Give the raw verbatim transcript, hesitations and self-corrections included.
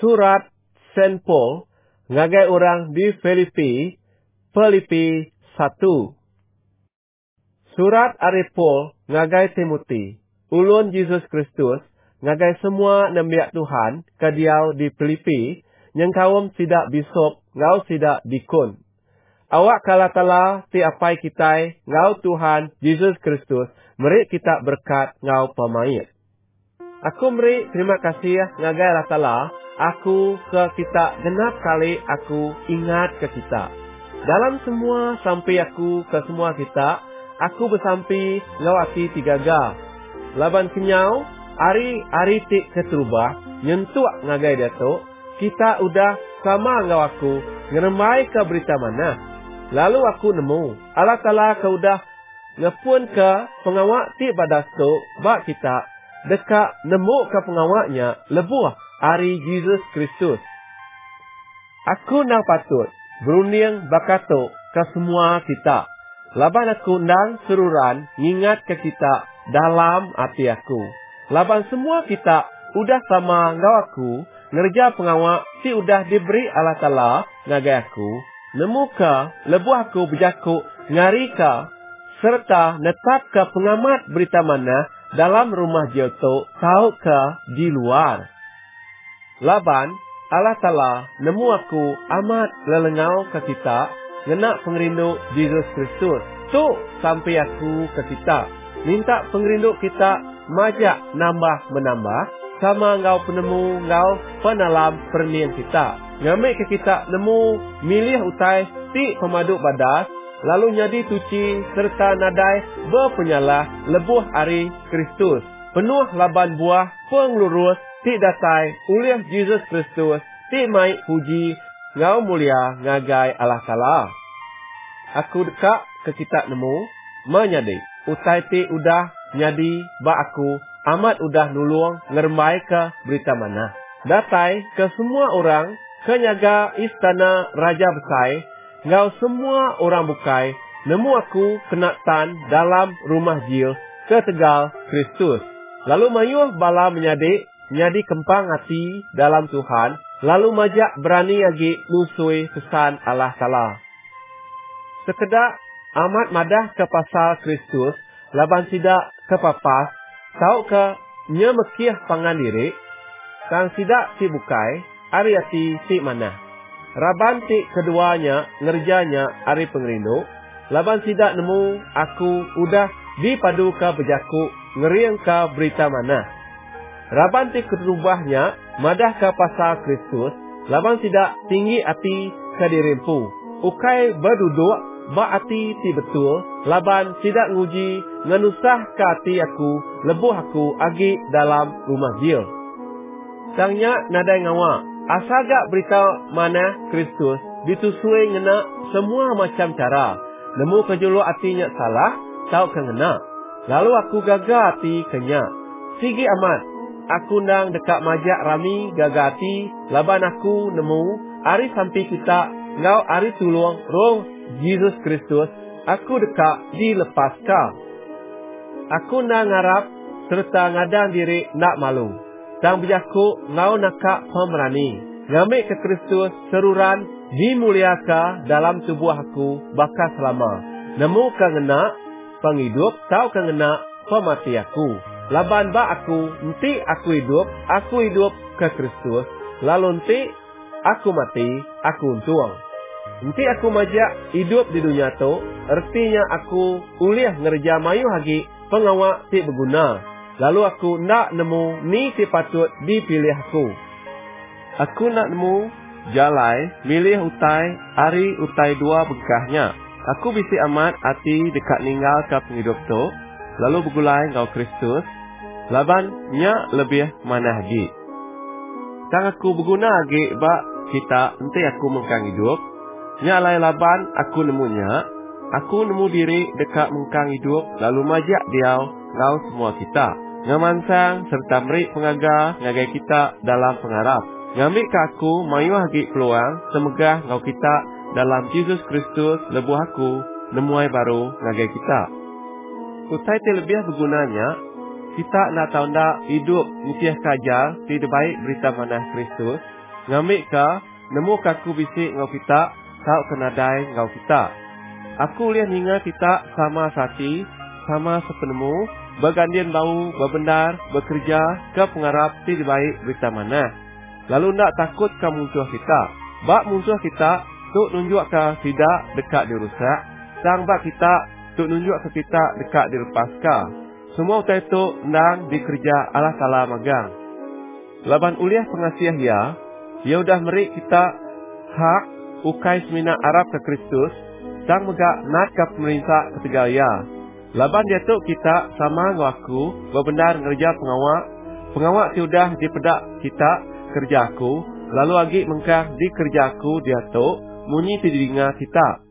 Surat Saint Paul ngagai orang di Filipi, Filipi satu. Surat ari Paul ngagai Timothy, ulun Yesus Kristus, ngagai semua nembiak Tuhan kadiau di Filipi, yang kawam sidak bisop, ngau sidak dikun. Awak kala-kala ti apai kitai, ngau Tuhan Yesus Kristus, meri kita berkat ngau pemain. Aku meri terima kasih ngagai latala, aku ke kita genap kali aku ingat ke kita. Dalam semua sampai aku ke semua kita, aku bersampi ngau hati tiga ga. Laban kenyau, hari-hari tik keterubah, nyentuak ngagai datuk, kita udah sama ngau aku, ngeremai ke berita mana. Lalu aku nemu, Allah Ta'ala ke udah ngepun ke pengawak tik badas tu, bak kita, dekat nemu ke pengawaknya, lebuh hari Yesus Kristus. Aku nang patut, berunding bakatuk ke semua kita. Laban aku nang seruran ngingat ke kita dalam hati aku. Laban semua kita udah sama ngau aku, ngerja pengawak si udah diberi Allah Ta'ala ngagai aku, nemu ke lebuh aku berjaku ngari ke, serta netap ke pengamat berita mana dalam rumah Joto tahu ke di luar. Laban Allah Ta'ala nemu aku amat lelengau ke kita, ngena pengerindu Yesus Kristus. Tu sampai aku ke kita, minta pengerindu kita majak nambah-menambah, sama ngau penemu ngau penalam pernian kita. Ngamik ke kita nemu milih utai ti pemaduk badas, lalu nyadi tuci serta nadai berpenyalah lebuh hari Kristus. Penuh laban buah penglurus ti datai uliah Yesus Kristus ti mai puji ngau mulia ngagai Allah Ta'ala. Aku dekat ke kita nemu menyadi utai ti udah nyadi ba aku amat udah nulung ngermai ke berita mana. Datai ke semua orang kenyaga istana Raja Besai, ngau semua orang bukai, nemu aku kena tan dalam rumah jil ke tegal Kristus. Lalu mayuh bala menyadi, nyadi kempang hati dalam Tuhan, lalu majak berani lagi nusui pesan Allah Ta'ala. Sekedak amat madah ke pasal Kristus, laban sidak ke papas, tahu ke nyemekih pangan diri, kang sidak si bukai, ari hati si mana. Raban ti keduanya ngerjanya ari pengerindu, laban sidak nemu aku udah dipadu ke bejaku ngeriang ke berita mana. Raban ti kerubahnya madah ke pasal Kristus, laban sidak tinggi hati ke dirimpu. Ukai berduduk ba hati ti betul, laban sidak nguji ngenusah ke hati aku, lebuh aku agi dalam rumah jil. Sangnya nadai ngawak, asagak berita mana Kristus ditusui ngena semua macam cara. Nemu kejuluk hatinya salah, tahu kengena. Lalu aku gagal hati kenya. Sigi amat, aku nang dekat majak rami gagal hati, laban aku nemu, hari sampai kita, ngau hari tulung roh Yesus Kristus, aku dekat dilepaskan. Aku nang ngarap, serta ngadang diri nak malu. Tang berjaku ngau nakak pemerani. Ngamik ke Kristus seruran dimuliaka dalam tubuh aku bakal selama. Nemu kengena penghidup, tahu kengena pemati aku. Laban ba aku, enti aku hidup, aku hidup ke Kristus. Lalu enti aku mati, aku untung. Enti aku majak hidup di dunia tu, artinya aku uliah ngerja mayu hagi pengawak ti berguna. Lalu aku nak nemu ni si patut dipilih aku. Aku nak nemu jalai milih utai hari utai dua bekahnya. Aku bisi amat hati dekat ninggal ke penghidup tu, lalu bergulai ngau Kristus, laban nya lebih mana lagi. Tang aku berguna lagi bak kita enti aku mengkang hidup, nya alai laban aku nemunya, aku nemu diri dekat mengkang hidup, lalu majak diau ngau semua kita. Ngamansang serta meri pengaga ngagai kita dalam pengharap. Ngambil ke aku mayu hagi peluang semegah ngau kita dalam Yesus Kristus lebuh aku nemuai baru ngagai kita. Utai te lebih bergunanya, kita nak tahu ndak hidup mutiah kajal ti baik berita mana Kristus, ngamik ka, nemu kaku bisik ngau kita, tau kenadai ngau kita. Aku lihat ninga kita sama sati, sama sepenemu, bergandian bau, berbendar, bekerja, ke pengarap ti dibaik berita mana. Lalu nak takut ke musuh kita. Bak musuh kita, tuk nunjuk ke tidak dekat dirusak. Sang bak kita, tuk nunjuk ke kita dekat dilepaskan. Semua utai itu nang dikerja Allah Ta'ala magang. Laban uliah pengasiah ya, ia udah merik kita hak ukai semina Arab ke Kristus, sang megak nak ke pemerintah ketiga ya. Laban dia tu kita sama ngaku berbenar ngerja pengawak. Pengawak ti udah dipedak kita kerja aku, lalu lagi mengkah di kerja aku dia tu munyi ti didengar kita.